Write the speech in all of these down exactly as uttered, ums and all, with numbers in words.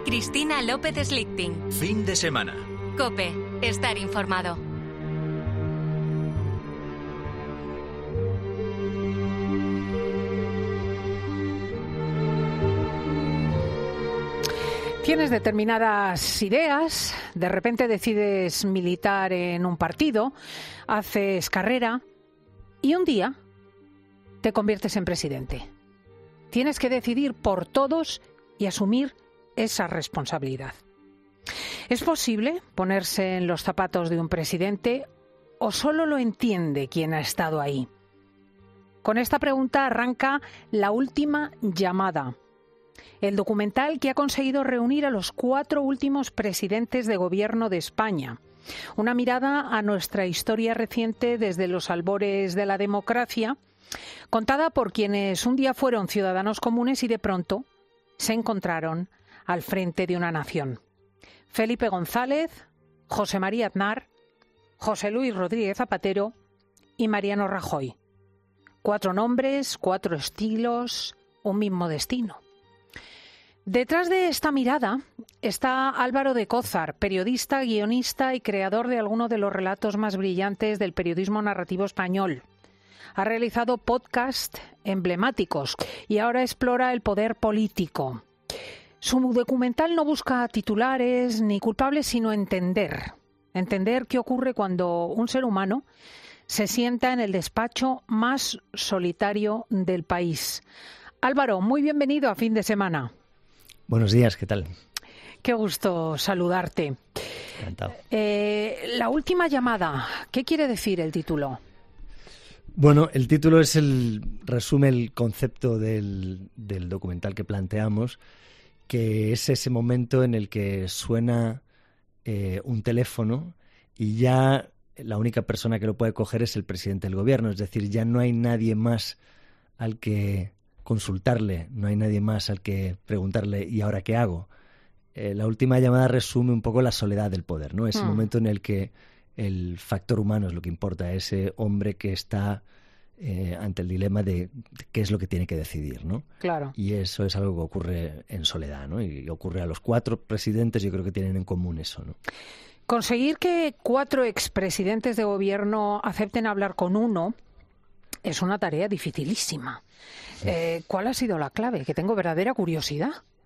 Cristina López Slichting. Fin de semana. COPE. Estar informado. Tienes determinadas ideas, de repente decides militar en un partido, haces carrera y un día te conviertes en presidente. Tienes que decidir por todos y asumir esa responsabilidad. ¿Es posible ponerse en los zapatos de un presidente o solo lo entiende quien ha estado ahí? Con esta pregunta arranca La Última Llamada, el documental que ha conseguido reunir a los cuatro últimos presidentes de gobierno de España. Una mirada a nuestra historia reciente desde los albores de la democracia, contada por quienes un día fueron ciudadanos comunes y de pronto se encontraron al frente de una nación. Felipe González, José María Aznar, José Luis Rodríguez Zapatero y Mariano Rajoy. Cuatro nombres, cuatro estilos, un mismo destino. Detrás de esta mirada está Álvaro de Cózar, periodista, guionista y creador de algunos de los relatos más brillantes del periodismo narrativo español. Ha realizado podcasts emblemáticos y ahora explora el poder político. Su documental no busca titulares ni culpables, sino entender. Entender qué ocurre cuando un ser humano se sienta en el despacho más solitario del país. Álvaro, muy bienvenido a Fin de Semana. Buenos días, ¿qué tal? Qué gusto saludarte. Encantado. Eh, La Última Llamada, ¿qué quiere decir el título? Bueno, el título es el resume el concepto del, del documental que planteamos, que es ese momento en el que suena eh, un teléfono y ya la única persona que lo puede coger es el presidente del gobierno, es decir, ya no hay nadie más al que consultarle, no hay nadie más al que preguntarle ¿y ahora qué hago? Eh, la Última Llamada resume un poco la soledad del poder, ¿no? Ese mm. momento en el que el factor humano es lo que importa, ese hombre que está eh, ante el dilema de, de qué es lo que tiene que decidir, ¿no? Claro. Y eso es algo que ocurre en soledad, ¿no? Y ocurre a los cuatro presidentes, yo creo que tienen en común eso, ¿no? Conseguir que cuatro expresidentes de gobierno acepten hablar con uno es una tarea dificilísima. Eh, ¿Cuál ha sido la clave? Que tengo verdadera curiosidad.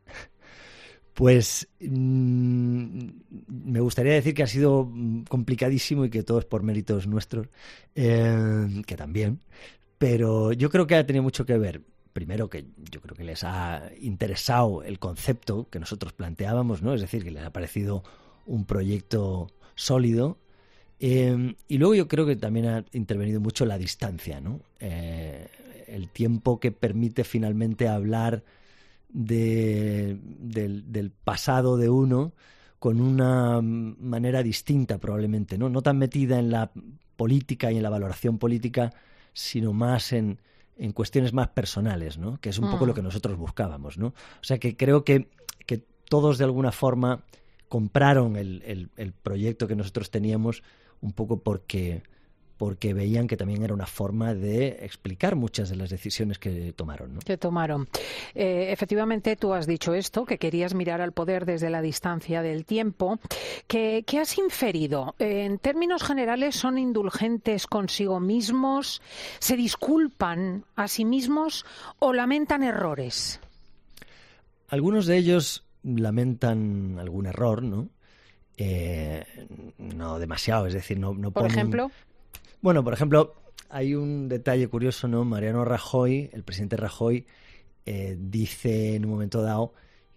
Pues mmm, me gustaría decir que ha sido complicadísimo y que todo es por méritos nuestros, eh, que también, pero yo creo que ha tenido mucho que ver. Primero, que yo creo que les ha interesado el concepto que nosotros planteábamos, ¿no? Es decir, que les ha parecido un proyecto sólido. Eh, y luego yo creo que también ha intervenido mucho la distancia, ¿no? Eh, el tiempo que permite finalmente hablar de, del, del pasado de uno con una manera distinta probablemente, ¿no? No tan metida en la política y en la valoración política, sino más en, en cuestiones más personales, ¿no? Que es un mm. poco lo que nosotros buscábamos, ¿no? O sea que creo que, que todos de alguna forma compraron el, el, el proyecto que nosotros teníamos un poco porque, porque veían que también era una forma de explicar muchas de las decisiones que tomaron, ¿no? Que tomaron. Eh, efectivamente, tú has dicho esto, que querías mirar al poder desde la distancia del tiempo. ¿Qué, qué has inferido? Eh, en términos generales, ¿son indulgentes consigo mismos? ¿Se disculpan a sí mismos o lamentan errores? Algunos de ellos lamentan algún error, ¿no? Eh, no demasiado, es decir, no, no ¿Por ponen... ejemplo? Bueno, por ejemplo, hay un detalle curioso, ¿no? Mariano Rajoy, el presidente Rajoy, eh, dice en un momento dado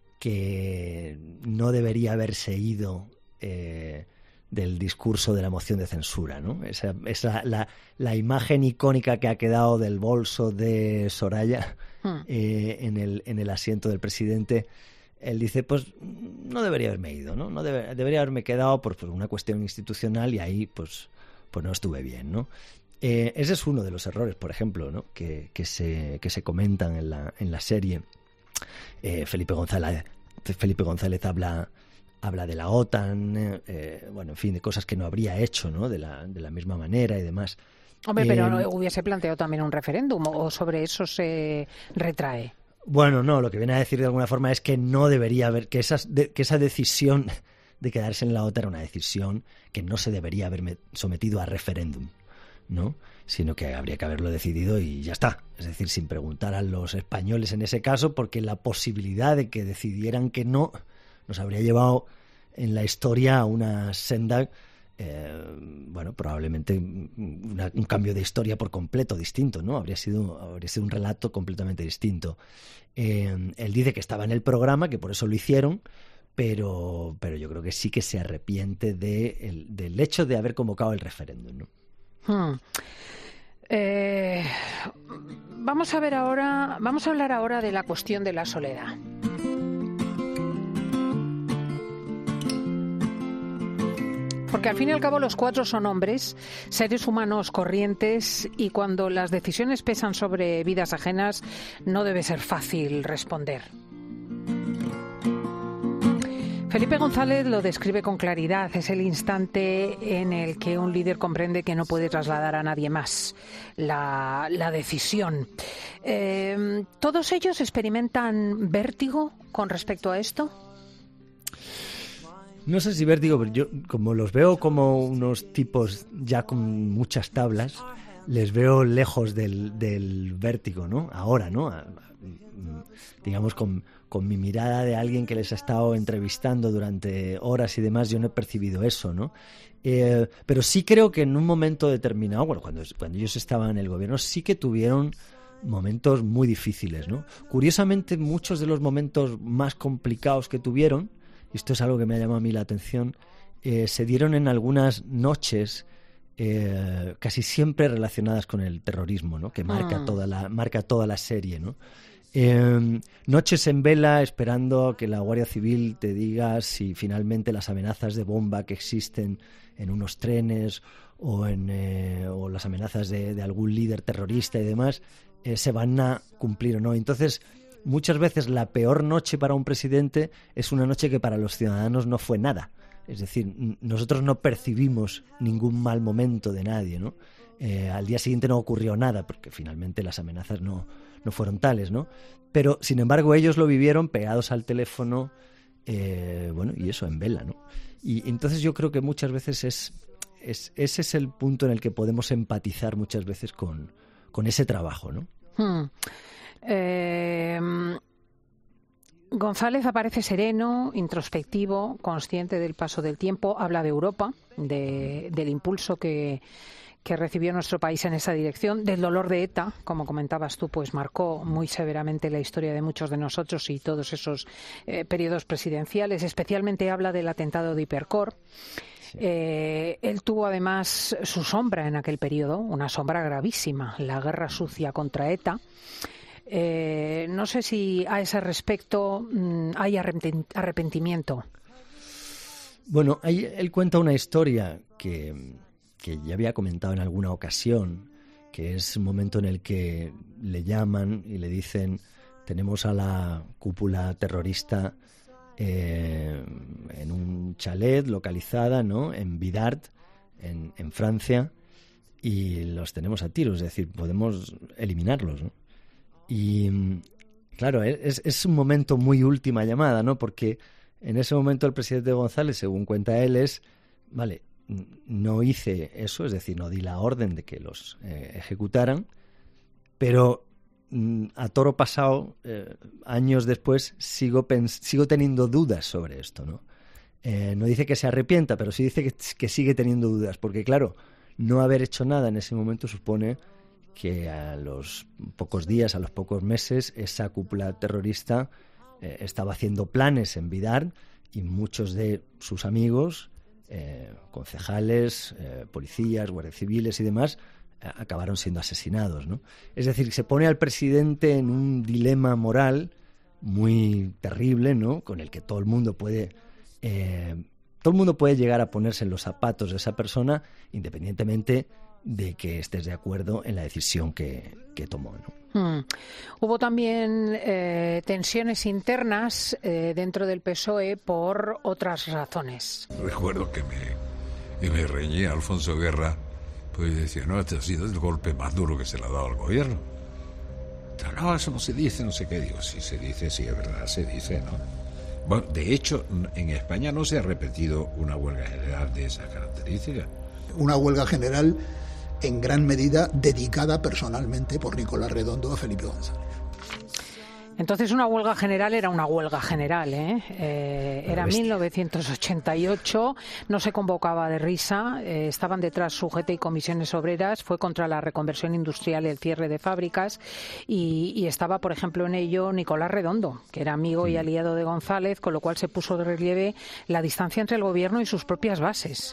que no debería haberse ido eh, del discurso de la moción de censura, ¿no? Esa, esa la, la imagen icónica que ha quedado del bolso de Soraya hmm. eh, en el, en el asiento del presidente. Él dice, pues no debería haberme ido, ¿no? No debe, debería haberme quedado por, por una cuestión institucional y ahí pues, pues no estuve bien, ¿no? Eh, ese es uno de los errores, por ejemplo, ¿no? que, que, se, que se comentan en la, en la serie. Eh, Felipe González, Felipe González habla, habla de la OTAN, eh, bueno, en fin, de cosas que no habría hecho, ¿no? De la, de la misma manera y demás. Hombre, pero eh, no hubiese planteado también un referéndum o sobre eso se retrae. Bueno, no, lo que viene a decir de alguna forma es que no debería haber, que, esas, de, que esa decisión de quedarse en la OTAN era una decisión que no se debería haber sometido a referéndum, ¿no? Sino que habría que haberlo decidido y ya está. Es decir, sin preguntar a los españoles en ese caso, porque la posibilidad de que decidieran que no nos habría llevado en la historia a una senda, eh, bueno, probablemente una, un cambio de historia por completo distinto, ¿no? Habría sido, habría sido un relato completamente distinto. Eh, él dice que estaba en el programa, que por eso lo hicieron, pero, pero yo creo que sí que se arrepiente de el, del hecho de haber convocado el referéndum, ¿no? Hmm. Eh, vamos a ver ahora, vamos a hablar ahora de la cuestión de la soledad. Porque al fin y al cabo los cuatro son hombres, seres humanos corrientes, y cuando las decisiones pesan sobre vidas ajenas no debe ser fácil responder. Felipe González lo describe con claridad. Es el instante en el que un líder comprende que no puede trasladar a nadie más la, la decisión. Eh, ¿Todos ellos experimentan vértigo con respecto a esto? No sé si vértigo, pero yo como los veo como unos tipos ya con muchas tablas, les veo lejos del, del vértigo, ¿no? Ahora, ¿no? A, a, digamos, con, con mi mirada de alguien que les ha estado entrevistando durante horas y demás, yo no he percibido eso, ¿no? Eh, pero sí creo que en un momento determinado, bueno, cuando, cuando ellos estaban en el gobierno, sí que tuvieron momentos muy difíciles, ¿no? Curiosamente, muchos de los momentos más complicados que tuvieron, y esto es algo que me ha llamado a mí la atención, eh, se dieron en algunas noches eh, casi siempre relacionadas con el terrorismo, ¿no? Que marca, ah. toda la, marca toda la serie, ¿no? Eh, noches en vela esperando que la Guardia Civil te diga si finalmente las amenazas de bomba que existen en unos trenes o, en, eh, o las amenazas de, de algún líder terrorista y demás eh, se van a cumplir o no. Entonces, muchas veces la peor noche para un presidente es una noche que para los ciudadanos no fue nada. Es decir, nosotros no percibimos ningún mal momento de nadie, ¿no? Eh, al día siguiente no ocurrió nada, porque finalmente las amenazas no, no fueron tales, ¿no? Pero, sin embargo, ellos lo vivieron pegados al teléfono, eh, bueno, y eso, en vela, ¿no? Y entonces yo creo que muchas veces es, es ese es el punto en el que podemos empatizar muchas veces con, con ese trabajo, ¿no? Hmm. Eh, González aparece sereno, introspectivo, consciente del paso del tiempo, habla de Europa, de, del impulso que, que recibió nuestro país en esa dirección, del dolor de ETA, como comentabas tú, pues marcó muy severamente la historia de muchos de nosotros y todos esos eh, periodos presidenciales. Especialmente habla del atentado de Hipercor. Sí. Eh, él tuvo además su sombra en aquel periodo, una sombra gravísima, la guerra sucia contra ETA. Eh, no sé si a ese respecto mmm, hay arrepentimiento. Bueno, ahí él cuenta una historia que, que ya había comentado en alguna ocasión, que es un momento en el que le llaman y le dicen: tenemos a la cúpula terrorista eh, en un chalet localizada, ¿no?, en Bidart, en, en Francia, y los tenemos a tiros, es decir, podemos eliminarlos, ¿no? Y claro, es, es un momento muy última llamada, ¿no? Porque en ese momento el presidente González, según cuenta él, es, vale, no hice eso, es decir, no di la orden de que los eh, ejecutaran, pero mm, a toro pasado, eh, años después, sigo, pens- sigo teniendo dudas sobre esto, ¿no? Eh, no dice que se arrepienta, pero sí dice que, que sigue teniendo dudas, porque claro, no haber hecho nada en ese momento supone que a los pocos días, a los pocos meses, esa cúpula terrorista eh, estaba haciendo planes en Bidart y muchos de sus amigos, eh, concejales, eh, policías, guardias civiles y demás, eh, acabaron siendo asesinados, ¿no? Es decir, se pone al presidente en un dilema moral muy terrible, ¿no?, con el que todo el mundo puede... Eh, todo el mundo puede llegar a ponerse en los zapatos de esa persona, independientemente de que estés de acuerdo en la decisión que, que tomó, ¿no? Hmm. Hubo también eh, tensiones internas eh, dentro del P S O E por otras razones. Recuerdo que me, que me reñía Alfonso Guerra, pues decía, no, este ha sido el golpe más duro que se le ha dado al gobierno. no, eso no se dice, no sé qué. Digo, sí se dice, sí es verdad, se dice, ¿no? Bueno, de hecho, en España no se ha repetido una huelga general de esa característica. Una huelga general en gran medida dedicada personalmente por Nicolás Redondo a Felipe González. Entonces una huelga general era una huelga general, ¿eh? Eh, era mil novecientos ochenta y ocho, no se convocaba de risa, eh, estaban detrás su G T y comisiones obreras, fue contra la reconversión industrial y el cierre de fábricas y, y estaba, por ejemplo, en ello Nicolás Redondo, que era amigo y aliado de González, con lo cual se puso de relieve la distancia entre el gobierno y sus propias bases.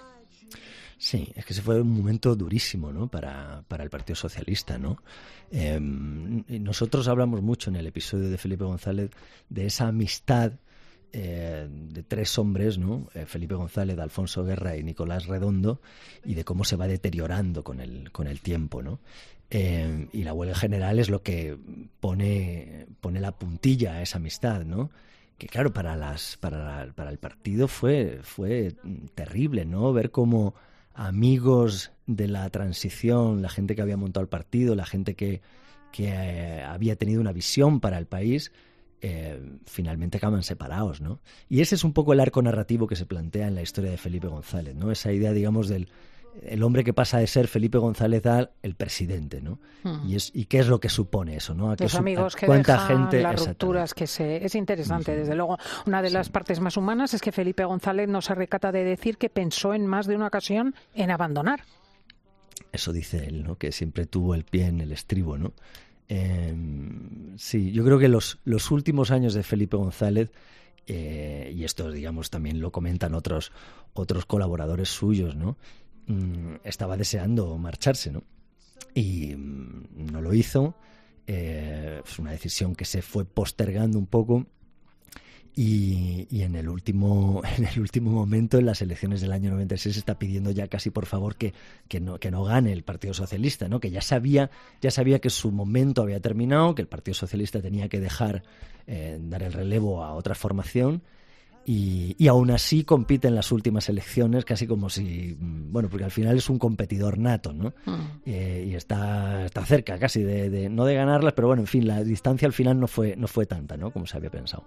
Sí, es que ese fue un momento durísimo, ¿no? para, para el Partido Socialista, ¿no? Eh, nosotros hablamos mucho en el episodio de Felipe González de esa amistad eh, de tres hombres, ¿no? Eh, Felipe González, Alfonso Guerra y Nicolás Redondo, y de cómo se va deteriorando con el, con el tiempo, ¿no? Eh, y la huelga general es lo que pone, pone la puntilla a esa amistad, ¿no? Que claro, para las para, para el partido fue, fue terrible, ¿no? Ver cómo amigos de la transición, la gente que había montado el partido, la gente que, que eh, había tenido una visión para el país, eh, finalmente acaban separados, ¿no? Y ese es un poco el arco narrativo que se plantea en la historia de Felipe González, ¿no? Esa idea, digamos, del el hombre que pasa de ser Felipe González a el presidente, ¿no? Hmm. Y es y qué es lo que supone eso, ¿no? ¿A Los qué, amigos a que cuánta dejan, gente, las rupturas que se... Es interesante, uh-huh. Desde luego. Una de las sí. partes más humanas es que Felipe González no se recata de decir que pensó en más de una ocasión en abandonar. Eso dice él, ¿no? Que siempre tuvo el pie en el estribo, ¿no? Eh, sí, yo creo que los, los últimos años de Felipe González, eh, y esto, digamos, también lo comentan otros, otros colaboradores suyos, ¿no? Estaba deseando marcharse, ¿no? Y no lo hizo. Eh, es una decisión que se fue postergando un poco y, y en el último en el último momento, en las elecciones del año noventa y seis, está pidiendo ya casi por favor que, que no que no gane el Partido Socialista, ¿no? Que ya sabía ya sabía que su momento había terminado, que el Partido Socialista tenía que dejar eh, dar el relevo a otra formación. Y, y aún así compite en las últimas elecciones casi como si, bueno, porque al final es un competidor nato, ¿no? Mm. Eh, y está, está cerca casi de, de, no de ganarlas, pero bueno, en fin, la distancia al final no fue, no fue tanta, ¿no? Como se había pensado.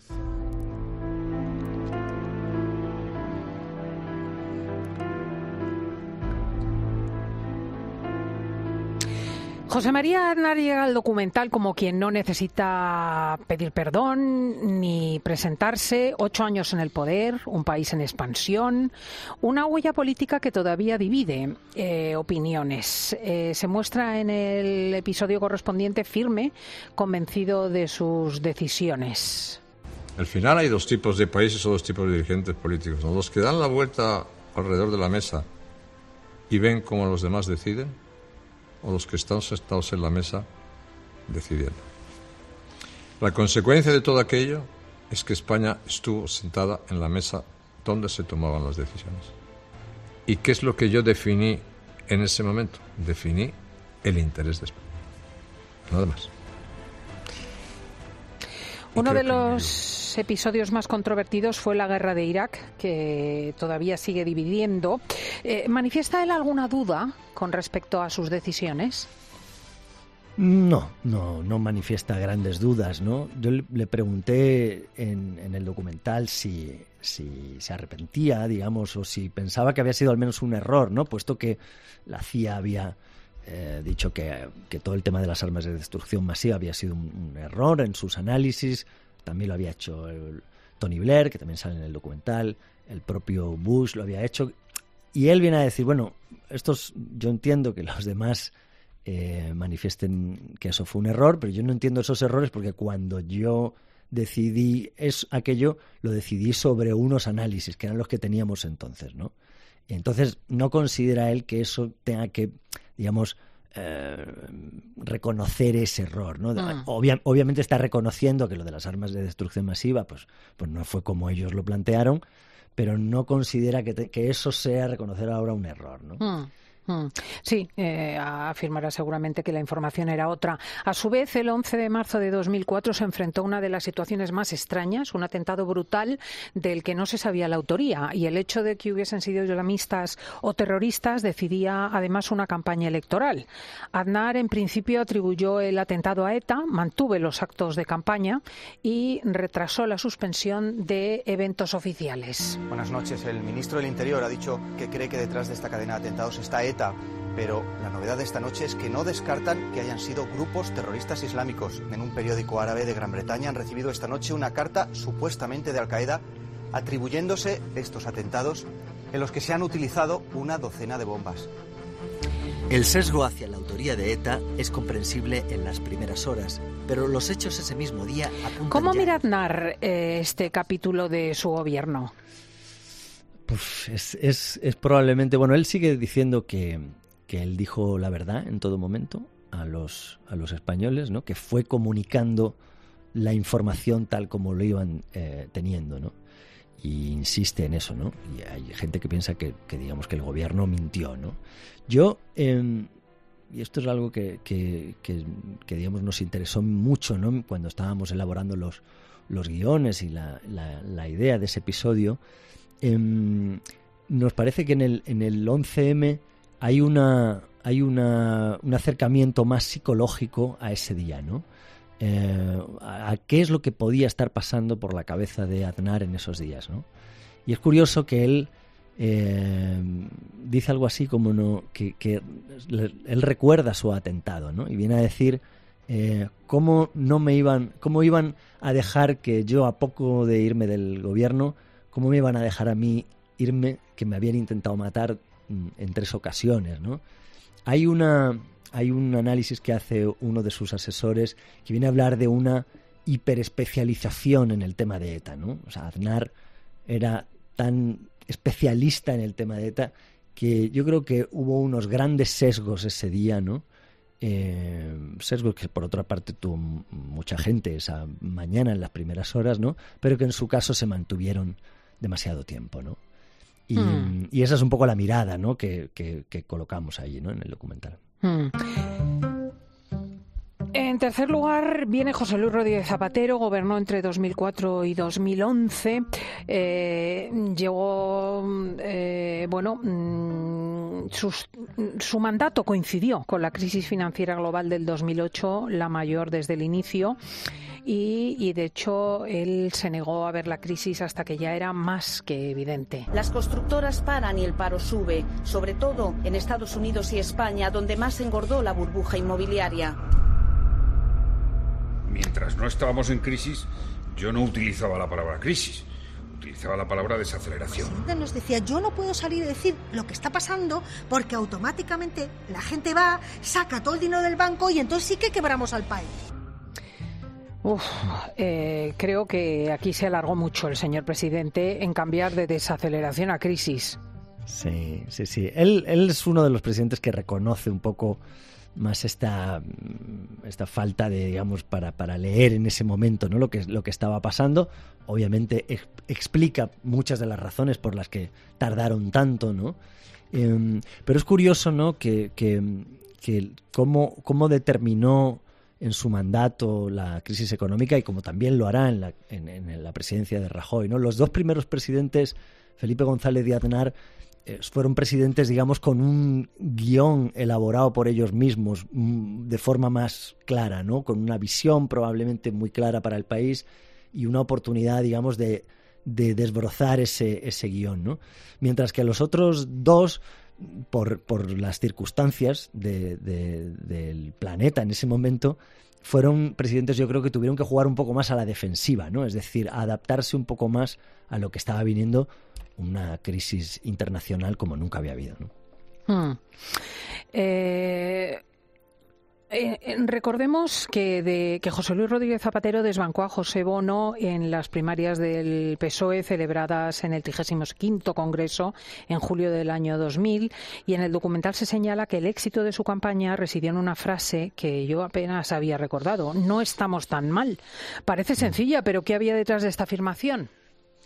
José María Aznar llega al documental como quien no necesita pedir perdón ni presentarse. Ocho años en el poder, un país en expansión, una huella política que todavía divide eh, opiniones. Eh, se muestra en el episodio correspondiente firme, convencido de sus decisiones. Al final hay dos tipos de países o dos tipos de dirigentes políticos, ¿no? Los que dan la vuelta alrededor de la mesa y ven cómo los demás deciden, o los que están sentados en la mesa decidiendo. La consecuencia de todo aquello es que España estuvo sentada en la mesa donde se tomaban las decisiones. ¿Y qué es lo que yo definí en ese momento? Definí el interés de España. Nada más. Uno de los episodios más controvertidos fue la guerra de Irak, que todavía sigue dividiendo. Eh, ¿Manifiesta él alguna duda con respecto a sus decisiones? No, no, no manifiesta grandes dudas, ¿no? Yo le, le pregunté en, en el documental si, si se arrepentía, digamos, o si pensaba que había sido al menos un error, ¿no? Puesto que la C I A había eh, dicho que, que todo el tema de las armas de destrucción masiva había sido un, un error en sus análisis. También lo había hecho el Tony Blair, que también sale en el documental, el propio Bush lo había hecho. Y él viene a decir, bueno, estos, yo entiendo que los demás eh, manifiesten que eso fue un error, pero yo no entiendo esos errores porque cuando yo decidí es, aquello, lo decidí sobre unos análisis, que eran los que teníamos entonces, ¿no? Entonces, no considera él que eso tenga que, digamos, eh, reconocer ese error, ¿no? Mm. Obvia, obviamente está reconociendo que lo de las armas de destrucción masiva, pues, pues no fue como ellos lo plantearon, pero no considera que, te, que eso sea reconocer ahora un error, ¿no? Mm. Sí, eh, afirmará seguramente que la información era otra. A su vez, el once de marzo de dos mil cuatro se enfrentó a una de las situaciones más extrañas, un atentado brutal del que no se sabía la autoría, y el hecho de que hubiesen sido islamistas o terroristas decidía además una campaña electoral. Aznar en principio atribuyó el atentado a ETA, mantuvo los actos de campaña y retrasó la suspensión de eventos oficiales. Buenas noches. El ministro del Interior ha dicho que cree que detrás de esta cadena de atentados está ETA. Pero la novedad de esta noche es que no descartan que hayan sido grupos terroristas islámicos. En un periódico árabe de Gran Bretaña han recibido esta noche una carta supuestamente de Al-Qaeda atribuyéndose estos atentados en los que se han utilizado una docena de bombas. El sesgo hacia la autoría de ETA es comprensible en las primeras horas, pero los hechos ese mismo día apuntan. ¿Cómo ya... mira Aznar eh, este capítulo de su gobierno? Pues es, es, es probablemente... Bueno, él sigue diciendo que, que él dijo la verdad en todo momento a los, a los españoles, ¿no? Que fue comunicando la información tal como lo iban eh, teniendo, ¿no? Y insiste en eso, ¿no? Y hay gente que piensa que, que digamos, que el gobierno mintió, ¿no? Yo, eh, y esto es algo que, que, que, que, digamos, nos interesó mucho, ¿no? Cuando estábamos elaborando los, los guiones y la, la, la idea de ese episodio... Eh, nos parece que en el, en el once eme hay una hay una, un acercamiento más psicológico a ese día, ¿no? Eh, a, a qué es lo que podía estar pasando por la cabeza de Aznar en esos días, ¿no? Y es curioso que él eh, dice algo así como no que, que él recuerda su atentado, ¿no? Y viene a decir eh, cómo no me iban cómo iban a dejar que yo, a poco de irme del gobierno, ¿cómo me iban a dejar a mí irme, que me habían intentado matar en tres ocasiones, ¿no? Hay una hay un análisis que hace uno de sus asesores que viene a hablar de una hiperespecialización en el tema de ETA, ¿no? O sea, Aznar era tan especialista en el tema de ETA que yo creo que hubo unos grandes sesgos ese día, ¿no? Eh, sesgos que por otra parte tuvo mucha gente esa mañana en las primeras horas, ¿no? Pero que en su caso se mantuvieron demasiado tiempo, ¿no? Y, mm. y esa es un poco la mirada, ¿no? que, que, que colocamos ahí, ¿no? En el documental. Mm. En tercer lugar viene José Luis Rodríguez Zapatero, gobernó entre dos mil cuatro y dos mil once, eh, llegó, eh, bueno, mmm, sus, su mandato coincidió con la crisis financiera global del dos mil ocho, la mayor desde el inicio, y, y de hecho él se negó a ver la crisis hasta que ya era más que evidente. Las constructoras paran y el paro sube, sobre todo en Estados Unidos y España, donde más engordó la burbuja inmobiliaria. Mientras no estábamos en crisis, yo no utilizaba la palabra crisis, utilizaba la palabra desaceleración. Nos decía, yo no puedo salir y decir lo que está pasando porque automáticamente la gente va, saca todo el dinero del banco y entonces sí que quebramos al país. Uf, eh, creo que aquí se alargó mucho el señor presidente en cambiar de desaceleración a crisis. Sí, sí, sí. Él, él es uno de los presidentes que reconoce un poco más esta, esta falta de, digamos, para, para leer en ese momento, ¿no? Lo que, lo que estaba pasando. Obviamente ex, explica muchas de las razones por las que tardaron tanto, ¿no? Eh, pero es curioso, ¿no? Que, que, que cómo, cómo determinó en su mandato la crisis económica y como también lo hará en la, en, en la presidencia de Rajoy, ¿no? Los dos primeros presidentes, Felipe González y Aznar, fueron presidentes, digamos, con un guión elaborado por ellos mismos de forma más clara, ¿no? Con una visión probablemente muy clara para el país y una oportunidad, digamos, de, de desbrozar ese, ese guión, ¿no? Mientras que los otros dos, por, por las circunstancias de, de, del planeta en ese momento, fueron presidentes, yo creo, que tuvieron que jugar un poco más a la defensiva, ¿no? Es decir, a adaptarse un poco más a lo que estaba viniendo, una crisis internacional como nunca había habido, ¿no? Hmm. Eh, eh, recordemos que, de, que José Luis Rodríguez Zapatero desbancó a José Bono en las primarias del P S O E celebradas en el trigésimo quinto Congreso en julio del año dos mil, y en el documental se señala que el éxito de su campaña residió en una frase que yo apenas había recordado: no estamos tan mal. Parece sencilla, pero ¿qué había detrás de esta afirmación?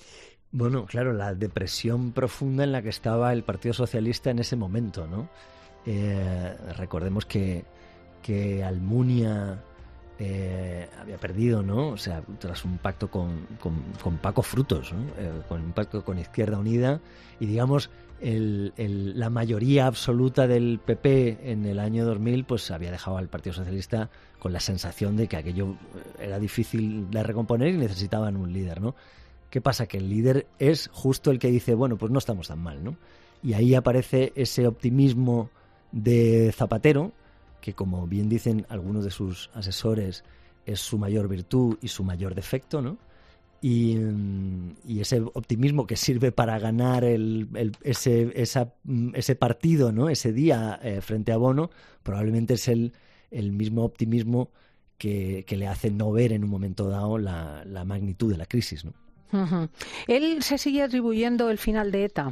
Bueno, claro, la depresión profunda en la que estaba el Partido Socialista en ese momento, ¿no? Eh, recordemos que, que Almunia eh, había perdido, ¿no? O sea, tras un pacto con, con, con Paco Frutos, ¿no? Eh, con un pacto con Izquierda Unida, y digamos el, el, la mayoría absoluta del P P en el año dos mil pues había dejado al Partido Socialista con la sensación de que aquello era difícil de recomponer y necesitaban un líder, ¿no? ¿Qué pasa? Que el líder es justo el que dice, bueno, pues no estamos tan mal, ¿no? Y ahí aparece ese optimismo de Zapatero, que como bien dicen algunos de sus asesores, es su mayor virtud y su mayor defecto, ¿no? Y, y ese optimismo que sirve para ganar el, el, ese, esa, ese partido, ¿no? Ese día eh, frente a Bono, probablemente es el, el mismo optimismo que, que le hace no ver en un momento dado la, la magnitud de la crisis, ¿no? Uh-huh. ¿Él se sigue atribuyendo el final de ETA?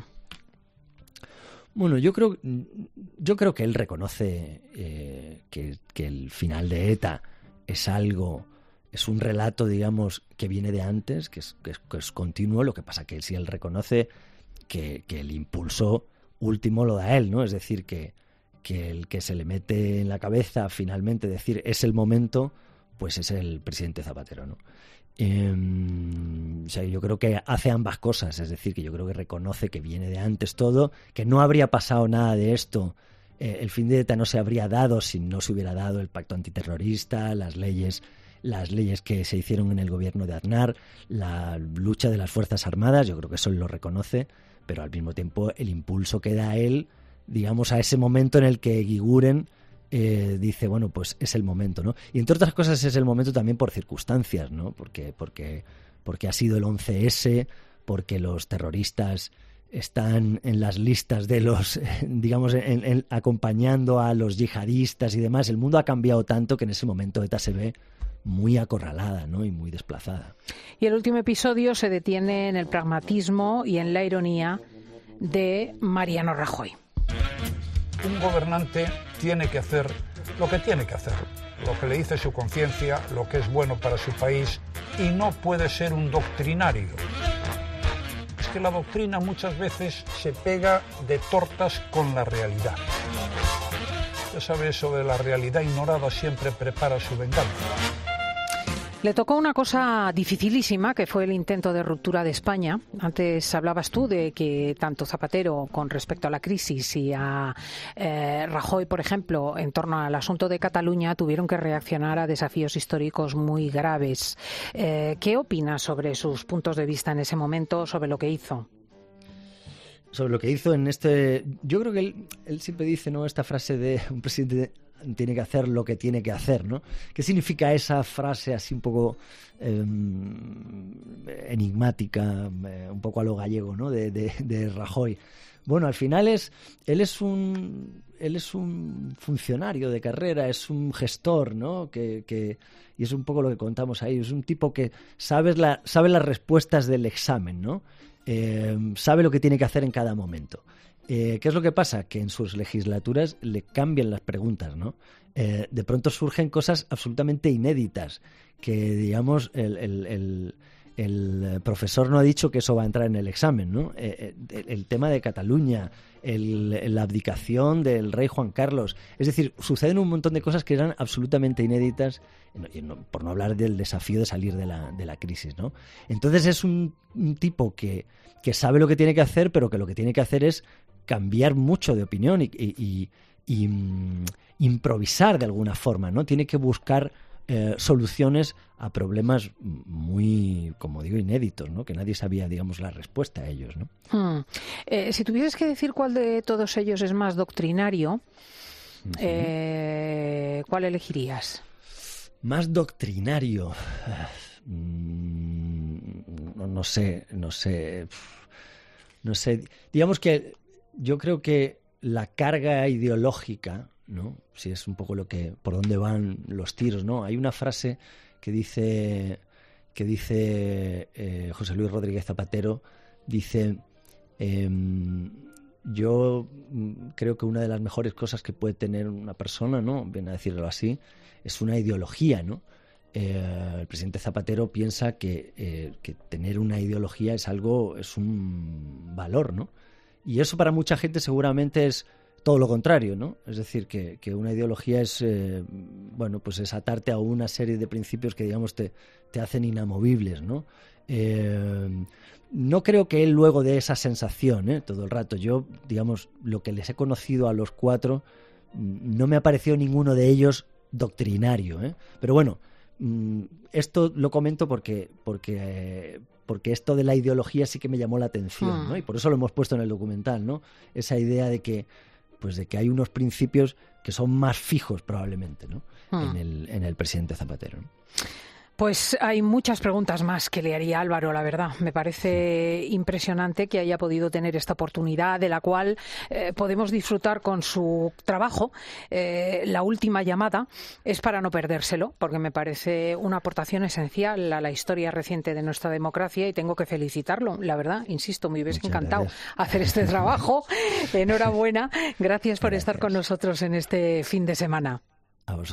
Bueno, yo creo, yo creo que él reconoce eh, que, que el final de ETA es algo, es un relato, digamos, que viene de antes, que es, que es, que es continuo. Lo que pasa que sí él reconoce que, que el impulso último lo da él, ¿no? Es decir, que, que el que se le mete en la cabeza finalmente decir es el momento, pues es el presidente Zapatero, ¿no? Eh, o sea, yo creo que hace ambas cosas, es decir, que yo creo que reconoce que viene de antes todo, que no habría pasado nada de esto, eh, el fin de ETA no se habría dado si no se hubiera dado el pacto antiterrorista, las leyes, las leyes que se hicieron en el gobierno de Aznar, la lucha de las Fuerzas Armadas, yo creo que eso él lo reconoce, pero al mismo tiempo el impulso que da él, digamos, a ese momento en el que Eguiguren Eh, dice, bueno, pues es el momento, ¿no? Y entre otras cosas es el momento también por circunstancias, ¿no? Porque, porque, porque ha sido el once ese, porque los terroristas están en las listas de los, digamos, en, en, acompañando a los yihadistas y demás. El mundo ha cambiado tanto que en ese momento ETA se ve muy acorralada, ¿no? Y muy desplazada. Y el último episodio se detiene en el pragmatismo y en la ironía de Mariano Rajoy. Un gobernante tiene que hacer lo que tiene que hacer, lo que le dice su conciencia, lo que es bueno para su país, y no puede ser un doctrinario. Es que la doctrina muchas veces se pega de tortas con la realidad. Ya sabe, eso de la realidad ignorada siempre prepara su venganza. Le tocó una cosa dificilísima, que fue el intento de ruptura de España. Antes hablabas tú de que tanto Zapatero, con respecto a la crisis, y a eh, Rajoy, por ejemplo, en torno al asunto de Cataluña, tuvieron que reaccionar a desafíos históricos muy graves. Eh, ¿Qué opinas sobre sus puntos de vista en ese momento, sobre lo que hizo? Sobre lo que hizo en este... Yo creo que él, él siempre dice, ¿no?, esta frase de un presidente tiene que hacer lo que tiene que hacer, ¿no? ¿Qué significa esa frase así un poco eh, enigmática, eh, un poco a lo gallego, ¿no?, de, de, de Rajoy? Bueno, al final es él es un él es un funcionario de carrera, es un gestor, ¿no? Que, que y es un poco lo que contamos ahí. Es un tipo que sabe la sabe las respuestas del examen, ¿no? Eh, sabe lo que tiene que hacer en cada momento. Eh, ¿Qué es lo que pasa? Que en sus legislaturas le cambian las preguntas, ¿no? Eh, de pronto surgen cosas absolutamente inéditas que, digamos, el, el, el, el profesor no ha dicho que eso va a entrar en el examen, ¿no? Eh, el, el tema de Cataluña, el, la abdicación del rey Juan Carlos. Es decir, suceden un montón de cosas que eran absolutamente inéditas, y no, por no hablar del desafío de salir de la, de la crisis, ¿no? Entonces es un, un tipo que, que sabe lo que tiene que hacer, pero que lo que tiene que hacer es cambiar mucho de opinión y, y, y, y um, improvisar de alguna forma, ¿no? Tiene que buscar eh, soluciones a problemas muy, como digo, inéditos, ¿no? Que nadie sabía, digamos, la respuesta a ellos, ¿no? Hmm. Eh, si tuvieras que decir cuál de todos ellos es más doctrinario, uh-huh. eh, ¿cuál elegirías? Más doctrinario, no, no sé, no sé, no sé. Digamos que yo creo que la carga ideológica, ¿no? Si es un poco lo que por dónde van los tiros, ¿no? Hay una frase que dice que dice eh, José Luis Rodríguez Zapatero, dice eh, yo creo que una de las mejores cosas que puede tener una persona, ¿no?, viene a decirlo así, es una ideología, ¿no? Eh, el presidente Zapatero piensa que, eh, que tener una ideología es algo, es un valor, ¿no? Y eso para mucha gente seguramente es todo lo contrario, ¿no? Es decir, que, que una ideología es, eh, bueno, pues es atarte a una serie de principios que, digamos, te, te hacen inamovibles, ¿no? Eh, no creo que él luego dé esa sensación, ¿eh? Todo el rato. Yo, digamos, lo que les he conocido a los cuatro, no me ha parecido ninguno de ellos doctrinario, ¿eh? Pero bueno, esto lo comento porque, porque, eh, porque esto de la ideología sí que me llamó la atención, ¿no? Y por eso lo hemos puesto en el documental, ¿no? Esa idea de que, pues de que hay unos principios que son más fijos probablemente, ¿no? Hmm. En el, en el presidente Zapatero, ¿no? Pues hay muchas preguntas más que le haría Álvaro, la verdad. Me parece impresionante que haya podido tener esta oportunidad de la cual eh, podemos disfrutar con su trabajo. Eh, la última llamada es para no perdérselo, porque me parece una aportación esencial a la historia reciente de nuestra democracia y tengo que felicitarlo. La verdad, insisto, me hubiese Muchas encantado gracias. hacer este trabajo. Enhorabuena. Gracias por gracias. estar con nosotros en este fin de semana. A vosotros.